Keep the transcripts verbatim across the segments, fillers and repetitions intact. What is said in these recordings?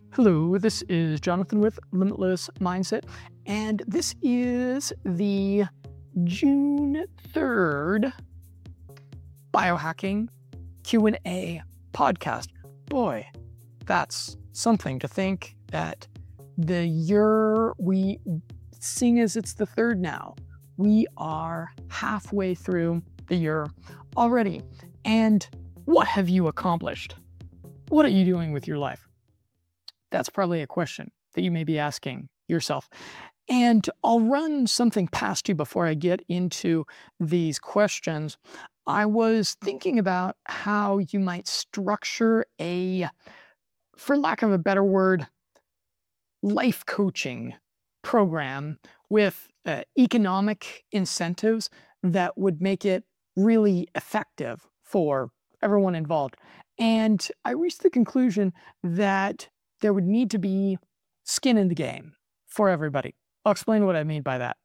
Hello, this is Jonathan with Limitless Mindset, and this is the June third Biohacking Q and A podcast. Boy, that's something to think that the year we, seeing as it's the third now, we are halfway through the year already. And what have you accomplished? What are you doing with your life? That's probably a question that you may be asking yourself. And I'll run something past you before I get into these questions. I was thinking about how you might structure a, for lack of a better word, life coaching program with uh, economic incentives that would make it really effective for everyone involved. And I reached the conclusion that there would need to be skin in the game for everybody. I'll explain what I mean by that.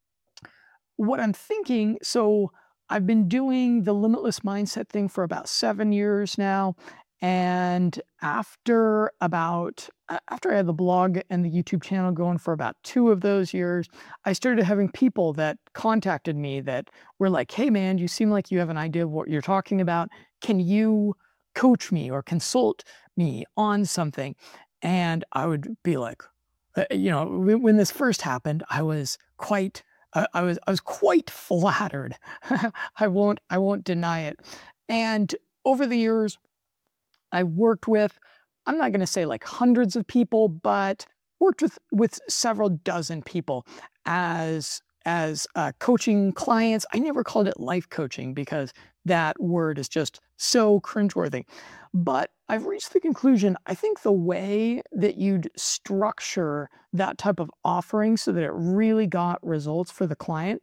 What I'm thinking, so I've been doing the Limitless Mindset thing for about seven years now. And after about, after I had the blog and the YouTube channel going for about two of those years, I started having people that contacted me that were like, hey man, you seem like you have an idea of what you're talking about. Can you coach me or consult me on something? And I would be like, you know, when this first happened, I was quite, I was, I was quite flattered. I won't, I won't deny it. And over the years, I worked with, I'm not going to say like hundreds of people, but worked with, with several dozen people as, as uh, coaching clients. I never called it life coaching because that word is just so cringeworthy. But I've reached the conclusion, I think the way that you'd structure that type of offering so that it really got results for the client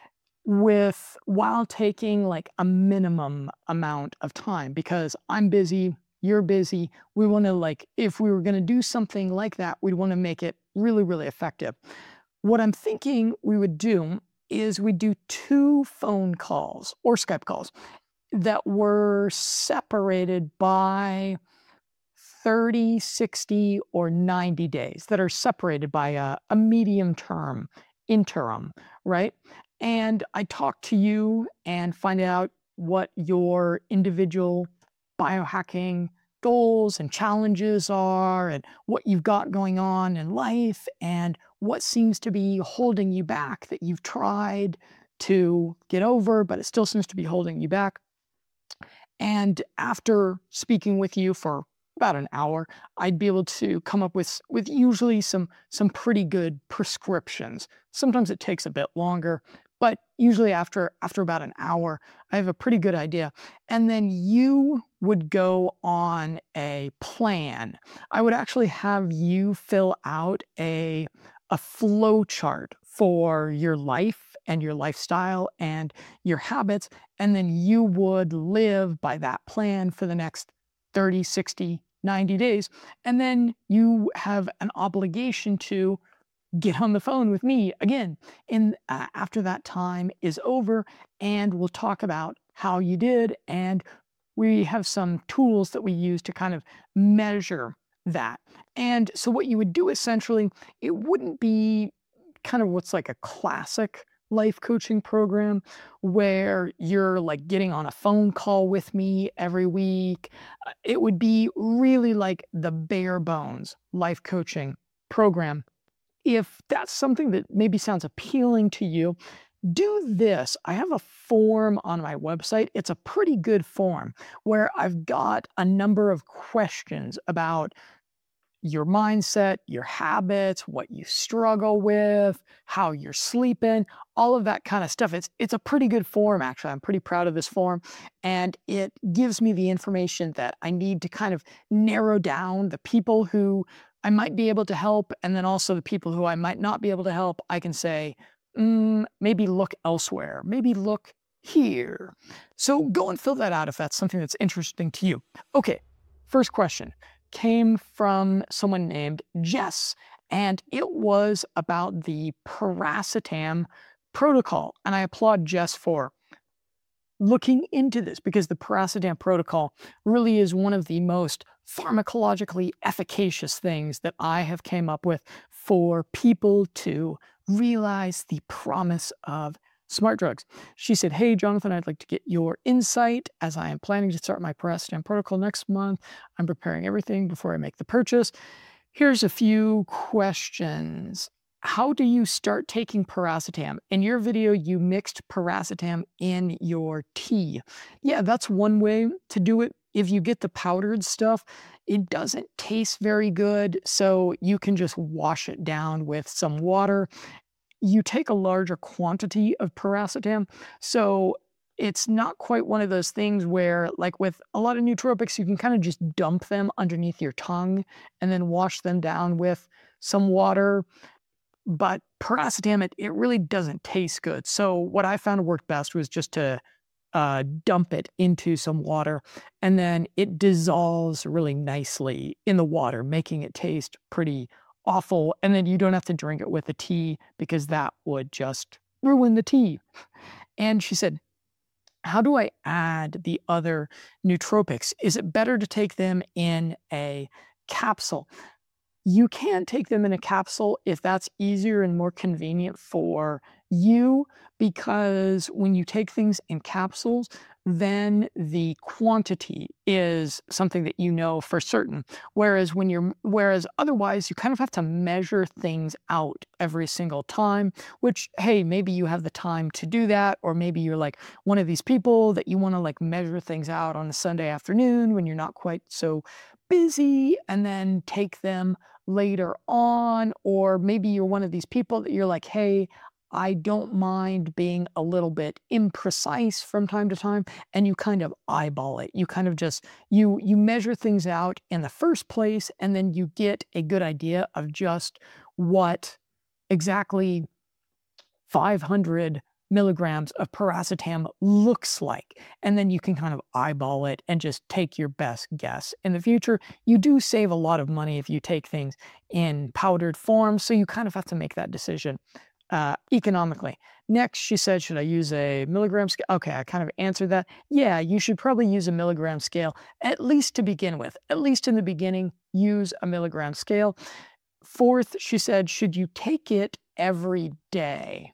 with while taking like a minimum amount of time, because I'm busy, you're busy. We want to like, if we were going to do something like that, we'd want to make it really, really effective. What I'm thinking we would do is we do two phone calls or Skype calls that were separated by thirty, sixty, or ninety days, that are separated by a, a medium term interim, right? And I talk to you and find out what your individual biohacking goals and challenges are and what you've got going on in life and what seems to be holding you back that you've tried to get over, but it still seems to be holding you back. And after speaking with you for about an hour, I'd be able to come up with, with usually some, some pretty good prescriptions. Sometimes it takes a bit longer, but usually after, after about an hour, I have a pretty good idea. And then you would go on a plan. I would actually have you fill out a, a flow chart for your life and your lifestyle and your habits. And then you would live by that plan for the next thirty, sixty, ninety days. And then you have an obligation to get on the phone with me again. And uh, after that time is over, and we'll talk about how you did. And we have some tools that we use to kind of measure that. And so what you would do essentially, it wouldn't be kind of what's like a classic life coaching program where you're like getting on a phone call with me every week. It would be really like the bare bones life coaching program. If that's something that maybe sounds appealing to you, do this. I have a form on my website. It's a pretty good form where I've got a number of questions about your mindset, your habits, what you struggle with, how you're sleeping, all of that kind of stuff. It's it's a pretty good form, actually. I'm pretty proud of this form. And it gives me the information that I need to kind of narrow down the people who I might be able to help, and then also the people who I might not be able to help. I can say, mm, maybe look elsewhere, maybe look here. So go and fill that out if that's something that's interesting to you. Okay, first question came from someone named Jess, and it was about the piracetam protocol. And I applaud Jess for looking into this because the piracetam protocol really is one of the most pharmacologically efficacious things that I have came up with for people to realize the promise of smart drugs. She said, "Hey, Jonathan, I'd like to get your insight as I am planning to start my Paracetam protocol next month. I'm preparing everything before I make the purchase. Here's a few questions. How do you start taking Paracetam? In your video, you mixed Paracetam in your tea." Yeah, that's one way to do it. If you get the powdered stuff, it doesn't taste very good, so you can just wash it down with some water. You take a larger quantity of Paracetam, so it's not quite one of those things where, like with a lot of nootropics, you can kind of just dump them underneath your tongue and then wash them down with some water. But Paracetam, it, it really doesn't taste good. So what I found worked best was just to uh, dump it into some water, and then it dissolves really nicely in the water, making it taste pretty awful. And then you don't have to drink it with the tea because that would just ruin the tea. And she said, "How do I add the other nootropics? Is it better to take them in a capsule?" You can take them in a capsule if that's easier and more convenient for you, because when you take things in capsules, then the quantity is something that you know for certain. Whereas when you're, whereas otherwise you kind of have to measure things out every single time, which, hey, maybe you have the time to do that, or maybe you're like one of these people that you want to like measure things out on a Sunday afternoon when you're not quite so busy and then take them later on. Or maybe you're one of these people that you're like, hey, I don't mind being a little bit imprecise from time to time, and you kind of eyeball it. You kind of just, you you measure things out in the first place, and then you get a good idea of just what exactly five hundred milligrams of Paracetam looks like. And then you can kind of eyeball it and just take your best guess. In the future, you do save a lot of money if you take things in powdered form, so you kind of have to make that decision uh, economically. Next, she said, should I use a milligram scale? Okay, I kind of answered that. Yeah, you should probably use a milligram scale, at least to begin with. At least in the beginning, use a milligram scale. Fourth, she said, should you take it every day?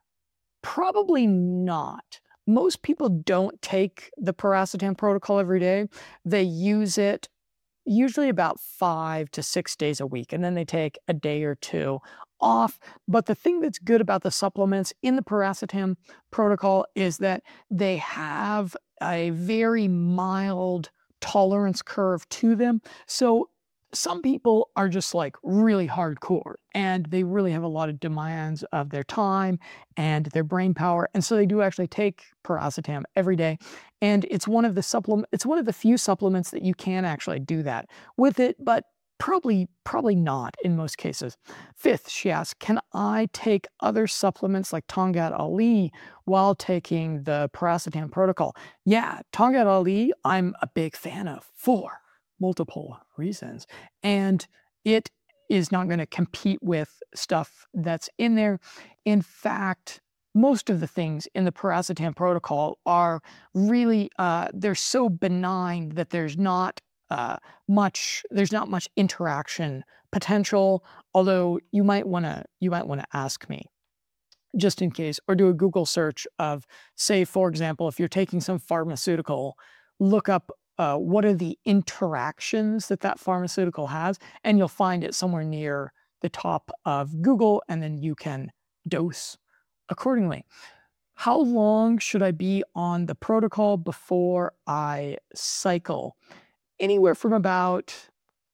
Probably not. Most people don't take the Paracetam protocol every day. They use it usually about five to six days a week, and then they take a day or two off. But the thing that's good about the supplements in the Paracetam protocol is that they have a very mild tolerance curve to them. So some people are just like really hardcore, and they really have a lot of demands of their time and their brain power. And so they do actually take Paracetam every day. And it's one of the supplement, it's one of the few supplements that you can actually do that with it, but probably, probably not in most cases. Fifth, she asked, can I take other supplements like Tongkat Ali while taking the Paracetam protocol? Yeah, Tongkat Ali, I'm a big fan of for multiple reasons. And it is not going to compete with stuff that's in there. In fact, most of the things in the Paracetam protocol are really, uh, they're so benign that there's not uh, much, there's not much interaction potential, although you might want to, you might want to ask me just in case, or do a Google search of, say, for example, if you're taking some pharmaceutical, look up Uh, what are the interactions that that pharmaceutical has, and you'll find it somewhere near the top of Google, and then you can dose accordingly. How long should I be on the protocol before I cycle? Anywhere from about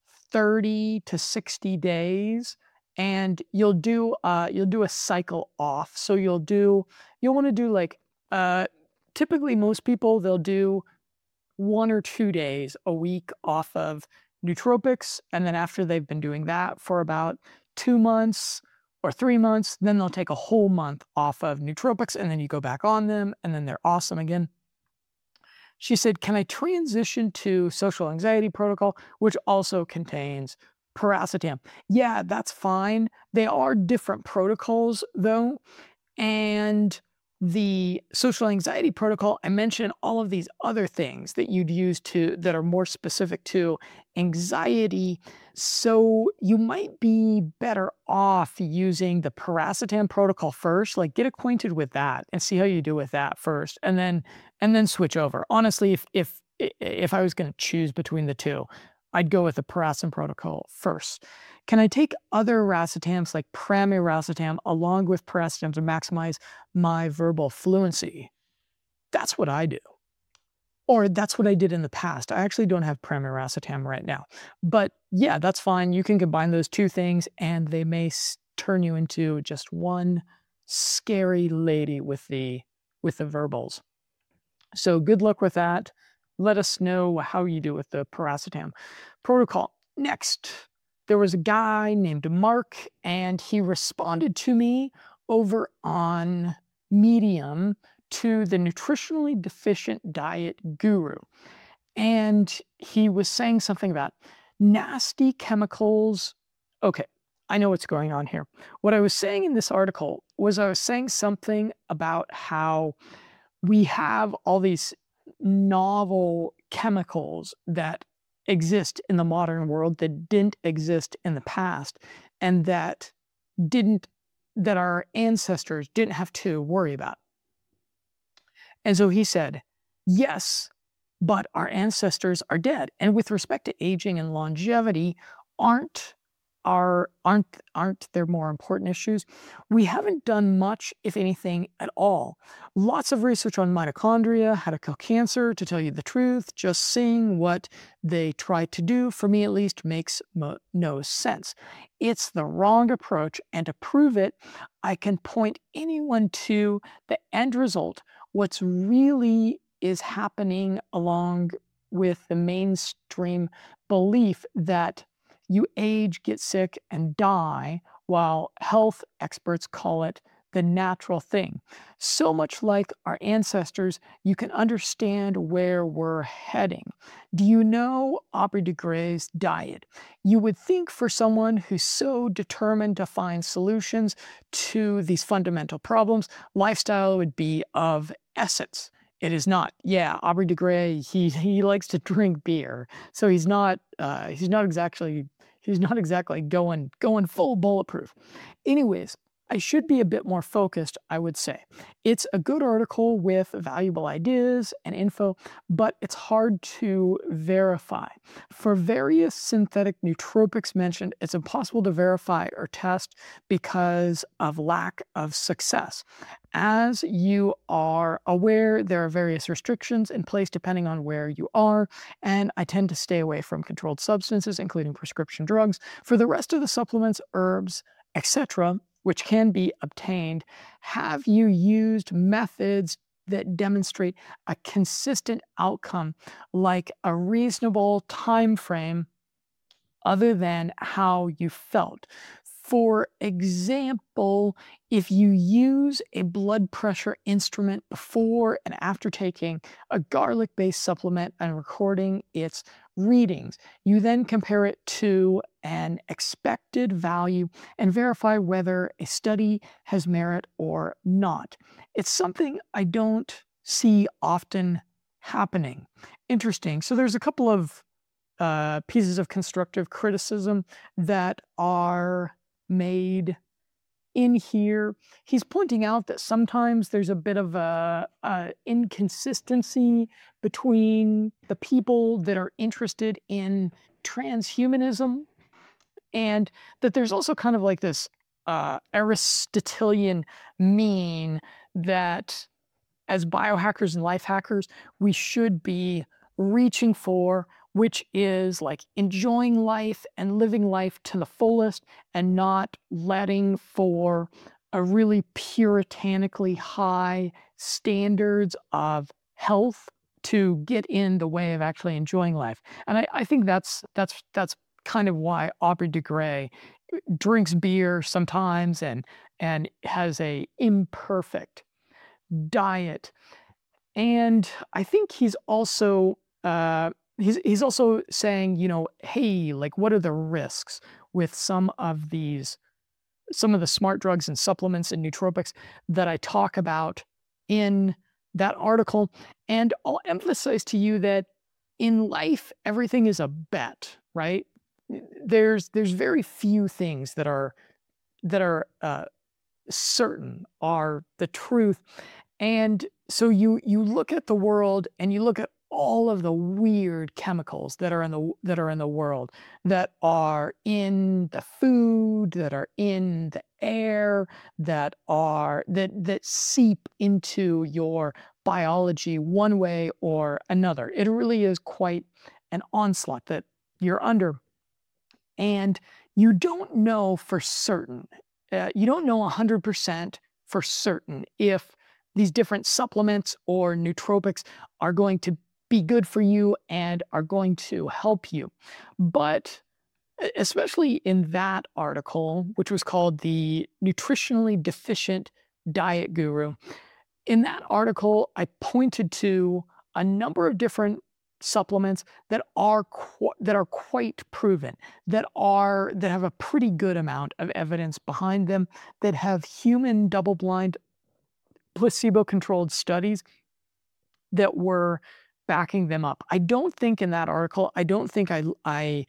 thirty to sixty days, and you'll do uh, you'll do a cycle off. So you'll do you'll want to do like uh, typically most people, they'll do one or two days a week off of nootropics. And then after they've been doing that for about two months or three months, then they'll take a whole month off of nootropics, and then you go back on them, and then they're awesome again. She said, can I transition to social anxiety protocol, which also contains Paracetam? Yeah, that's fine. They are different protocols though. And the social anxiety protocol, I mentioned all of these other things that you'd use to that are more specific to anxiety. So you might be better off using the piracetam protocol first. Like get acquainted with that and see how you do with that first, and then and then switch over. Honestly, if if if I was going to choose between the two, I'd go with the piracetam protocol first. Can I take other racetams like pramiracetam along with piracetam to maximize my verbal fluency? That's what I do. Or that's what I did in the past. I actually don't have pramiracetam right now. But yeah, that's fine. You can combine those two things and they may s- turn you into just one scary lady with the with the verbals. So good luck with that. Let us know how you do with the piracetam protocol. Next, there was a guy named Mark, and he responded to me over on Medium to the Nutritionally Deficient Diet Guru. And he was saying something about nasty chemicals. Okay, I know what's going on here. What I was saying in this article was I was saying something about how we have all these novel chemicals that exist in the modern world that didn't exist in the past, and that didn't that our ancestors didn't have to worry about. And so he said, yes, but our ancestors are dead. And with respect to aging and longevity, aren't are aren't aren't there more important issues? We haven't done much, if anything, at all. Lots of research on mitochondria, how to kill cancer, to tell you the truth. Just seeing what they try to do, for me at least, makes mo- no sense. It's the wrong approach, and to prove it, I can point anyone to the end result. What's really is happening along with the mainstream belief that you age, get sick, and die, while health experts call it the natural thing. So much like our ancestors, you can understand where we're heading. Do you know Aubrey de Grey's diet? You would think for someone who's so determined to find solutions to these fundamental problems, lifestyle would be of essence. It is not. Yeah, Aubrey de Grey, he he likes to drink beer, so he's not uh, he's not exactly he's not exactly going going full bulletproof. Anyways, I should be a bit more focused, I would say. It's a good article with valuable ideas and info, but it's hard to verify. For various synthetic nootropics mentioned, it's impossible to verify or test because of lack of success. As you are aware, there are various restrictions in place depending on where you are, and I tend to stay away from controlled substances, including prescription drugs. For the rest of the supplements, herbs, et cetera, which can be obtained, have you used methods that demonstrate a consistent outcome, like a reasonable time frame other than how you felt? For example, if you use a blood pressure instrument before and after taking a garlic-based supplement and recording its readings, you then compare it to an expected value and verify whether a study has merit or not. It's something I don't see often happening. Interesting. So there's a couple of uh, pieces of constructive criticism that are made in here. He's pointing out that sometimes there's a bit of a, a inconsistency between the people that are interested in transhumanism, and that there's also kind of like this uh, Aristotelian mean that as biohackers and life hackers, we should be reaching for, which is like enjoying life and living life to the fullest and not letting for a really puritanically high standards of health to get in the way of actually enjoying life. And I, I think that's that's that's kind of why Aubrey de Grey drinks beer sometimes and and has a imperfect diet. And I think he's also uh, he's he's also saying, you know, hey, like what are the risks with some of these some of the smart drugs and supplements and nootropics that I talk about in that article. And I'll emphasize to you that in life, everything is a bet, right? There's there's very few things that are that are uh, certain, are the truth. And so you you look at the world and you look at all of the weird chemicals that are in the that are in the world, that are in the food, that are in the air, that are that that seep into your biology one way or another. It really is quite an onslaught that you're under. And you don't know for certain, uh, you don't know one hundred percent for certain if these different supplements or nootropics are going to be good for you and are going to help you. But e- especially in that article, which was called The Nutritionally Deficient Diet Guru, in that article, I pointed to a number of different supplements that are qu- that are quite proven, that are that have a pretty good amount of evidence behind them, that have human double-blind, placebo-controlled studies that were backing them up. I don't think in that article, I don't think I I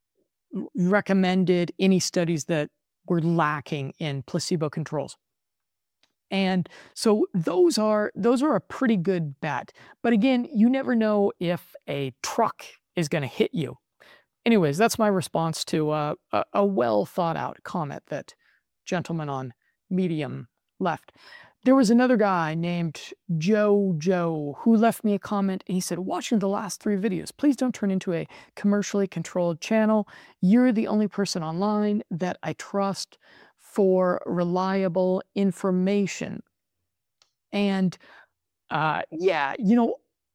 recommended any studies that were lacking in placebo controls. And so those are those are a pretty good bet. But again, you never know if a truck is going to hit you. Anyways, that's my response to uh, a, a well thought out comment that gentleman on Medium left. There was another guy named Joe Joe who left me a comment, and he said, watching the last three videos, please don't turn into a commercially controlled channel. You're the only person online that I trust for reliable information. And uh, yeah, you know,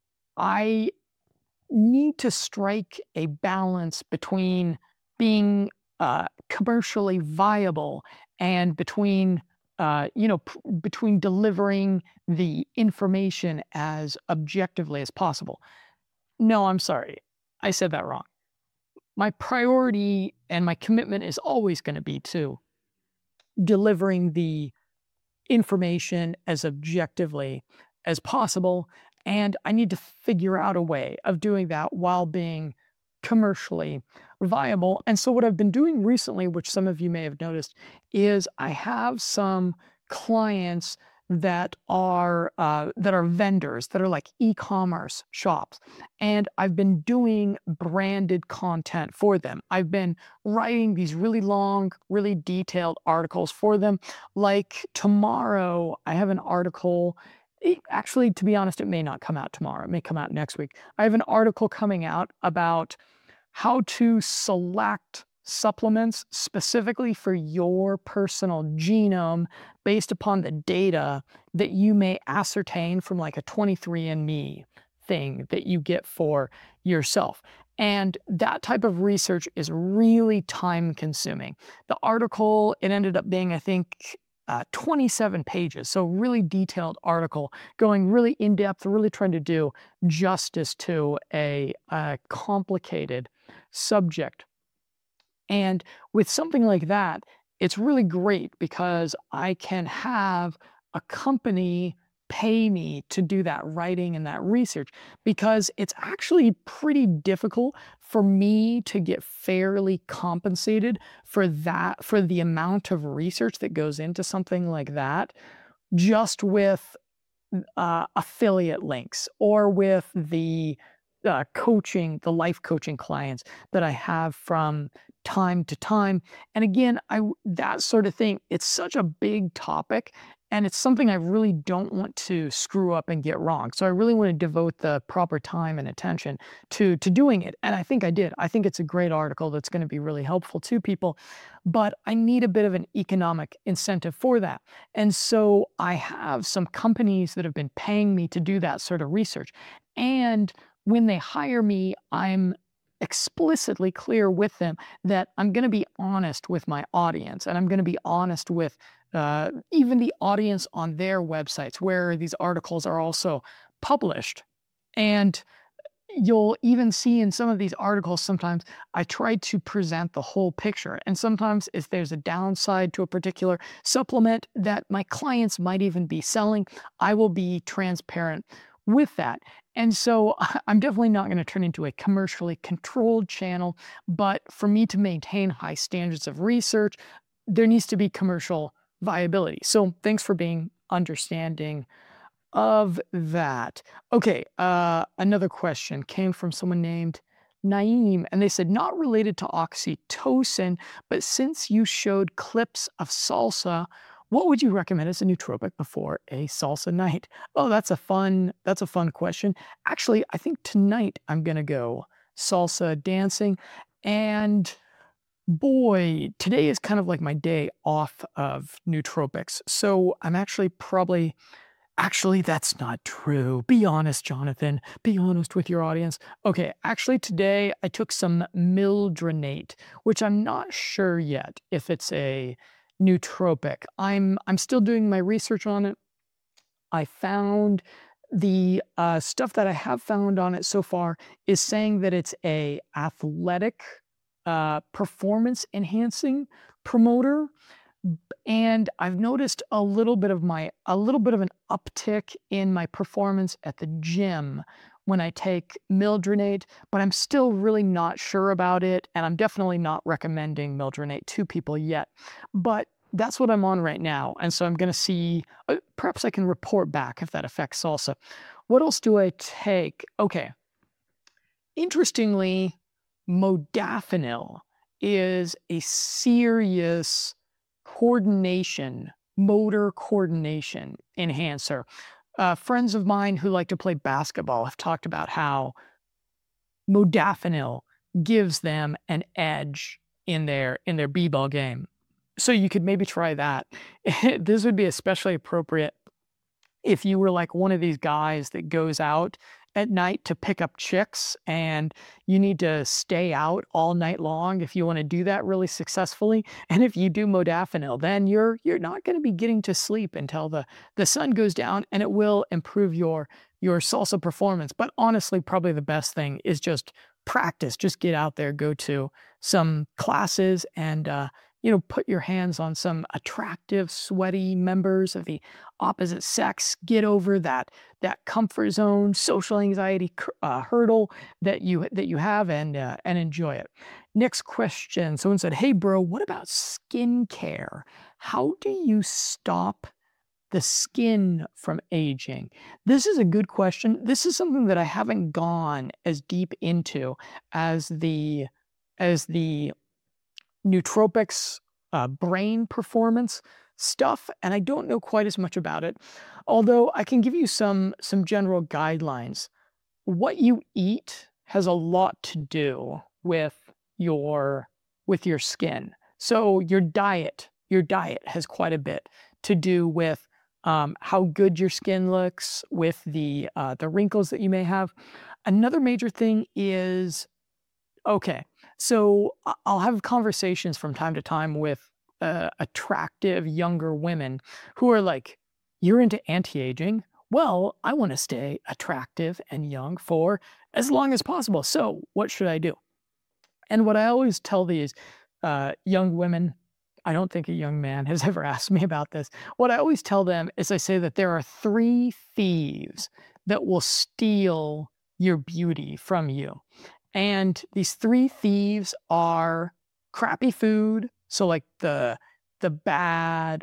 I need to strike a balance between being uh, commercially viable and between, uh, you know, p- between delivering the information as objectively as possible. No, I'm sorry. I said that wrong. My priority and my commitment is always going to be to delivering the information as objectively as possible. And I need to figure out a way of doing that while being commercially viable. And so, what I've been doing recently, which some of you may have noticed, is I have some clients that are uh, that are vendors, that are like e-commerce shops, and I've been doing branded content for them. I've been writing these really long, really detailed articles for them. Like tomorrow, I have an article. it- Actually, to be honest, it may not come out tomorrow. It may come out next week. I have an article coming out about how to select supplements specifically for your personal genome based upon the data that you may ascertain from like a twenty-three and me thing that you get for yourself. And that type of research is really time consuming. The article, it ended up being, I think, uh, twenty-seven pages. So really detailed article, going really in depth, really trying to do justice to a, a complicated subject. And with something like that, it's really great because I can have a company pay me to do that writing and that research, because it's actually pretty difficult for me to get fairly compensated for that, for the amount of research that goes into something like that, just with uh, affiliate links or with the uh, coaching, the life coaching clients that I have from time to time. And again, I that sort of thing, it's such a big topic, and it's something I really don't want to screw up and get wrong. So I really want to devote the proper time and attention to to doing it. And I think I did. I think it's a great article that's going to be really helpful to people, but I need a bit of an economic incentive for that. And so I have some companies that have been paying me to do that sort of research. And when they hire me, I'm explicitly clear with them that I'm going to be honest with my audience, and I'm going to be honest with uh, even the audience on their websites where these articles are also published. And you'll even see in some of these articles, sometimes I try to present the whole picture. And sometimes if there's a downside to a particular supplement that my clients might even be selling, I will be transparent with that. And so I'm definitely not going to turn into a commercially controlled channel, but for me to maintain high standards of research, there needs to be commercial viability. So thanks for being understanding of that. Okay, uh, another question came from someone named Naeem, and they said, not related to oxytocin, but since you showed clips of salsa, what would you recommend as a nootropic before a salsa night? Oh, that's a fun, that's a fun question. Actually, I think tonight I'm gonna go salsa dancing, and boy, today is kind of like my day off of nootropics. So I'm actually probably Actually, that's not true. Be honest, Jonathan. Be honest with your audience. Okay, actually today I took some mildronate, which I'm not sure yet if it's a nootropic. I'm I'm still doing my research on it. I found the uh, stuff that I have found on it so far is saying that it's a athletic uh, performance enhancing promoter. And I've noticed a little bit of my a little bit of an uptick in my performance at the gym when I take mildronate, but I'm still really not sure about it, and I'm definitely not recommending mildronate to people yet. But that's what I'm on right now, and so I'm going to see. Uh, perhaps I can report back if that affects salsa. What else do I take? Okay. Interestingly, modafinil is a serious coordination, motor coordination enhancer. Uh, friends of mine who like to play basketball have talked about how modafinil gives them an edge in their in their b-ball game. So you could maybe try that. This would be especially appropriate if you were like one of these guys that goes out at night to pick up chicks and you need to stay out all night long if you want to do that really successfully. And if you do modafinil, then you're you're not going to be getting to sleep until the, the sun goes down, and it will improve your your salsa performance. But honestly, probably the best thing is just practice. Just get out there, go to some classes, and uh, you know, put your hands on some attractive, sweaty members of the opposite sex. Get over that that comfort zone, social anxiety uh, hurdle that you that you have, and uh, and enjoy it. Next question. Someone said, "Hey, bro, what about skincare? How do you stop the skin from aging?" This is a good question. This is something that I haven't gone as deep into as the as the nootropics, uh, brain performance stuff, and I don't know quite as much about it. Although I can give you some some general guidelines. What you eat has a lot to do with your with your skin. So your diet, your diet has quite a bit to do with um, how good your skin looks, with the uh, the wrinkles that you may have. Another major thing is, okay, so I- I'll have conversations from time to time with uh, attractive younger women who are like, "You're into anti-aging? Well, I want to stay attractive and young for as long as possible. So what should I do?" And what I always tell these uh, young women, I don't think a young man has ever asked me about this. What I always tell them is I say that there are three thieves that will steal your beauty from you. And these three thieves are crappy food. So like the, the bad,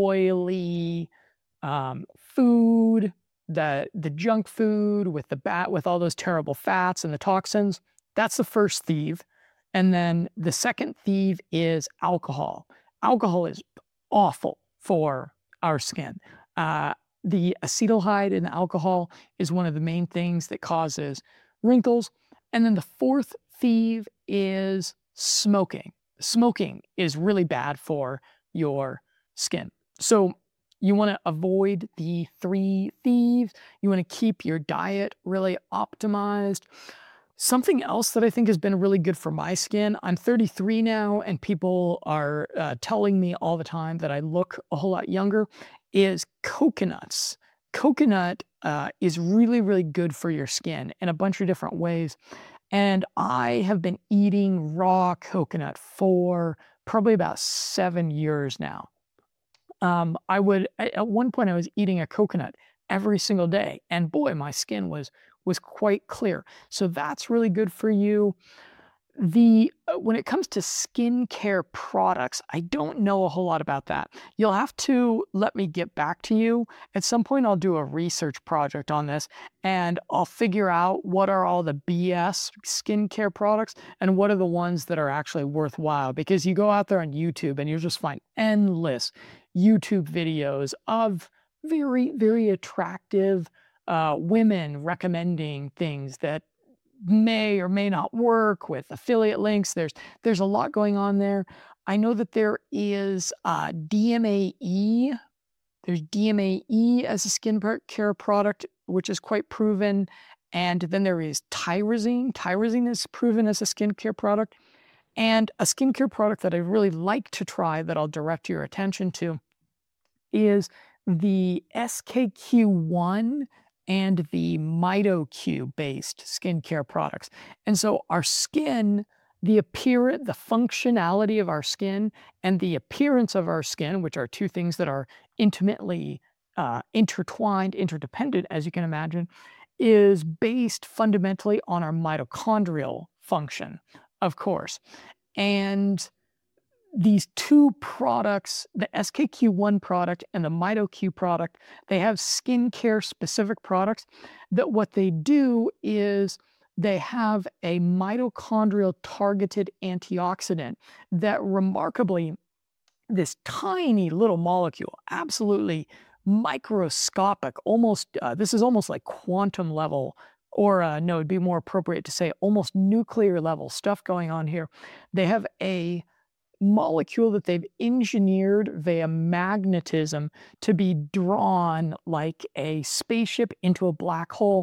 oily um, food, the, the junk food with the bat, with all those terrible fats and the toxins. That's the first thief. And then the second thief is alcohol. Alcohol is awful for our skin. Uh, the acetaldehyde in alcohol is one of the main things that causes wrinkles. And then the fourth thief is smoking. Smoking is really bad for your skin. So you want to avoid the three thieves. You want to keep your diet really optimized. Something else that I think has been really good for my skin, I'm thirty-three now, and people are uh, telling me all the time that I look a whole lot younger, is coconuts. coconut uh, is really, really good for your skin in a bunch of different ways. And I have been eating raw coconut for probably about seven years now. Um, I would, at one point I was eating a coconut every single day, and boy, my skin was was quite clear. So that's really good for you. The uh, when it comes to skincare products, I don't know a whole lot about that. You'll have to let me get back to you. At some point, I'll do a research project on this, and I'll figure out what are all the B S skincare products and what are the ones that are actually worthwhile. Because you go out there on YouTube and you'll just find endless YouTube videos of very, very attractive uh, women recommending things that may or may not work with affiliate links. There's there's a lot going on there. I know that there is uh, D M A E. There's D M A E as a skin care product, which is quite proven. And then there is tyrosine. Tyrosine is proven as a skincare product. And a skincare product that I really like to try that I'll direct your attention to is the S K Q one and the MitoQ based skincare products. And so our skin, the appearance, the functionality of our skin and the appearance of our skin, which are two things that are intimately uh, intertwined, interdependent, as you can imagine, is based fundamentally on our mitochondrial function, of course. And these two products, the S K Q one product and the MitoQ product, they have skincare specific products that what they do is they have a mitochondrial targeted antioxidant that remarkably, this tiny little molecule, absolutely microscopic, almost, uh, this is almost like quantum level, or uh, no, it'd be more appropriate to say almost nuclear level stuff going on here. They have a molecule that they've engineered via magnetism to be drawn like a spaceship into a black hole,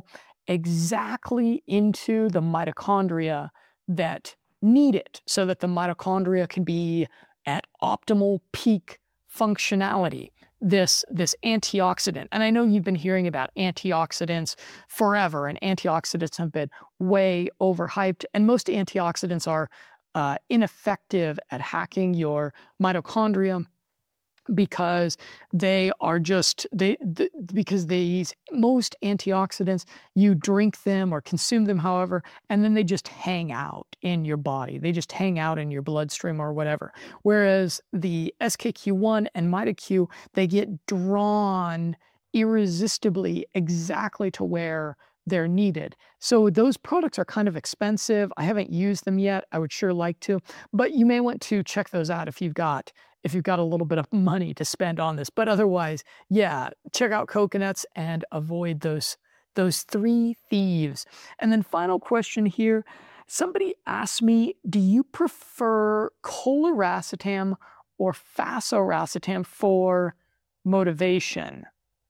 exactly into the mitochondria that need it, so that the mitochondria can be at optimal peak functionality. This, this antioxidant, and I know you've been hearing about antioxidants forever, and antioxidants have been way overhyped, and most antioxidants are Uh, ineffective at hacking your mitochondria because they are just they th because these most antioxidants, you drink them or consume them, however, and then they just hang out in your body. They just hang out in your bloodstream or whatever. Whereas the S K Q one and MitoQ, they get drawn irresistibly exactly to where they're needed. So those products are kind of expensive. I haven't used them yet. I would sure like to, but you may want to check those out if you've got if you've got a little bit of money to spend on this. But otherwise, yeah, check out coconuts and avoid those those three thieves. And then final question here. Somebody asked me, do you prefer coliracetam or fasoracetam for motivation?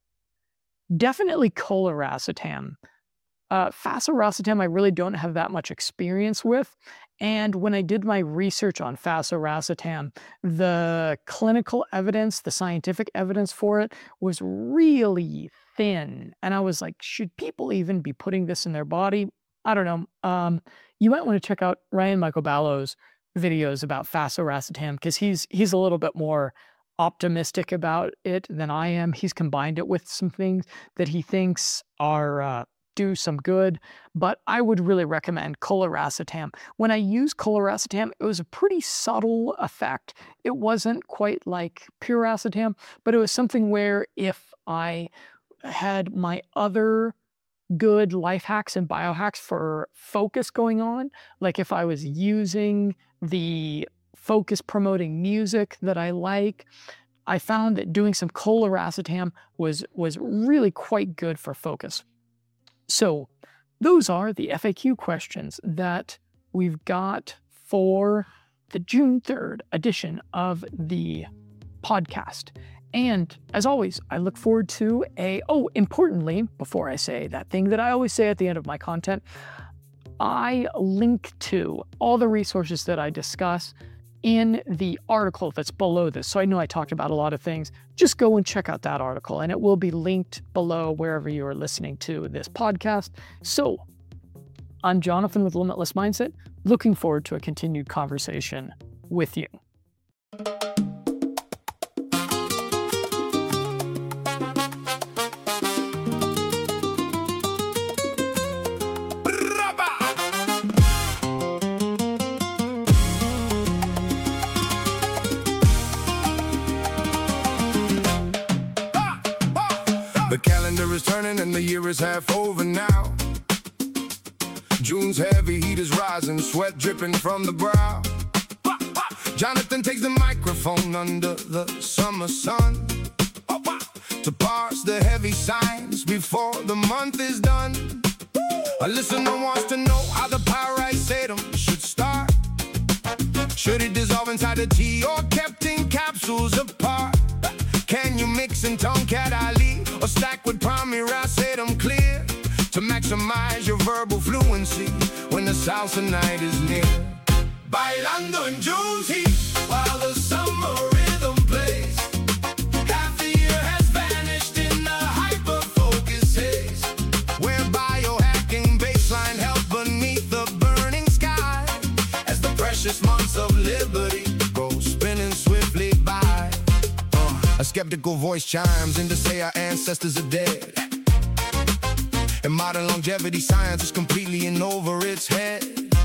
Definitely coliracetam. Uh, fasoracetam, I really don't have that much experience with. And when I did my research on fasoracetam, the clinical evidence, the scientific evidence for it was really thin. And I was like, should people even be putting this in their body? I don't know. Um, you might want to check out Ryan Michael Ballow's videos about fasoracetam, because he's he's a little bit more optimistic about it than I am. He's combined it with some things that he thinks are uh, do some good, but I would really recommend coliracetam. When I used coliracetam, it was a pretty subtle effect. It wasn't quite like piracetam, but it was something where if I had my other good life hacks and biohacks for focus going on, like if I was using the focus promoting music that I like, I found that doing some coliracetam was, was really quite good for focus. So those are the F A Q questions that we've got for the June third edition of the podcast. And as always, I look forward to a, oh, importantly, before I say that thing that I always say at the end of my content, I link to all the resources that I discuss in the article that's below this. So I know I talked about a lot of things. Just go and check out that article, and it will be linked below wherever you are listening to this podcast. So I'm Jonathan with Limitless Mindset, looking forward to a continued conversation with you. The calendar is turning and the year is half over now. June's heavy heat is rising, sweat dripping from the brow. Jonathan takes the microphone under the summer sun to parse the heavy signs before the month is done. A listener wants to know how the pyrite Satan should start. Should it dissolve inside the tea or kept in capsules apart? Can you mix in Tonkat Ali or stack with Primera Sedum Clear to maximize your verbal fluency when the salsa night is near? Bailando in June's heat while the summer rhythm plays. Half the year has vanished in the hyper-focus haze, where biohacking baseline held beneath the burning sky as the precious months of liberty go spinning swiftly by. A skeptical voice chimes in to say our ancestors are dead, and modern longevity science is completely in over its head.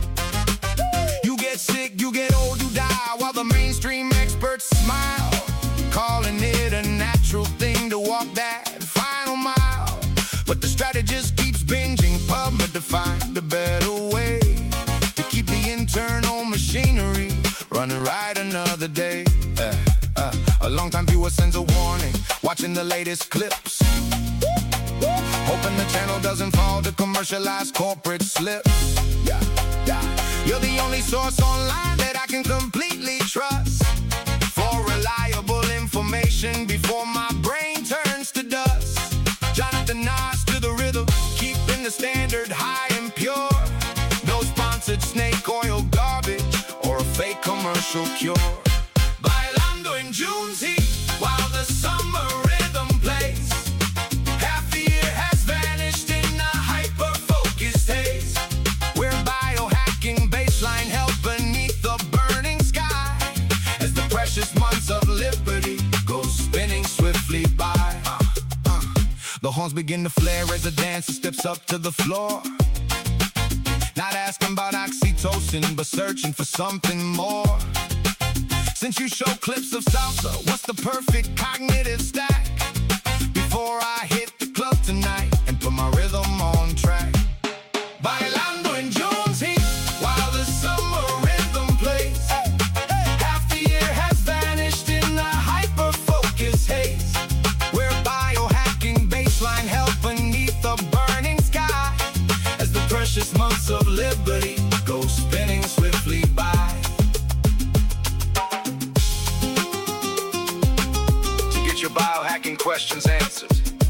You get sick, you get old, you die, while the mainstream experts smile, calling it a natural thing to walk that final mile. But the strategist keeps binging PubMed to find a better way to keep the internal machinery running right another day. Uh. Uh, a long-time viewer sends a warning, watching the latest clips, hoping the channel doesn't fall to commercialized corporate slips. Yeah, yeah. You're the only source online that I can completely trust for reliable information before my brain turns to dust. Jonathan nods to the rhythm, keeping the standard high and pure. No sponsored snake oil garbage or a fake commercial cure. In June's heat while the summer rhythm plays. Half the year has vanished in a hyper-focused haze, where biohacking baseline held beneath the burning sky as the precious months of liberty go spinning swiftly by. Uh, uh. The horns begin to flare as the dancer steps up to the floor, not asking about oxytocin but searching for something more. Since you show clips of salsa, what's the perfect cognitive stack before I hit the club tonight and put my rhythm on track? Bailando in June's heat while the summer rhythm plays. Half the year has vanished in a hyper-focus haze, where biohacking baseline held beneath the burning sky as the precious months of liberty go spinning swiftly by. Your biohacking questions answered.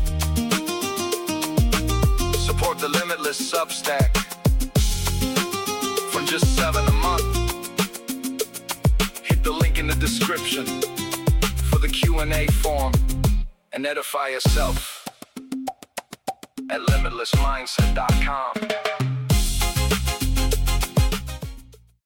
Support the Limitless Substack from just seven a month. Hit the link in the description for the Q and A form and edify yourself at limitless mindset dot com.